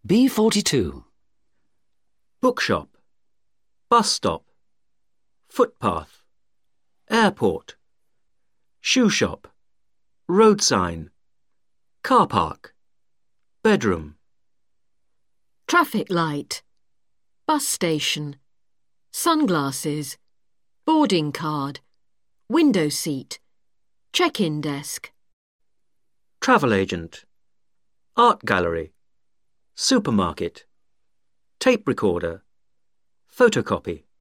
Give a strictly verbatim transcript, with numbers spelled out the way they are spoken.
B forty-two. Bookshop, bus stop, footpath, airport, shoe shop, road sign, car park, bedroom. Traffic light, bus station, sunglasses, boarding card, window seat, check-in desk. Travel agent, art gallery, supermarket, tape recorder, photocopy.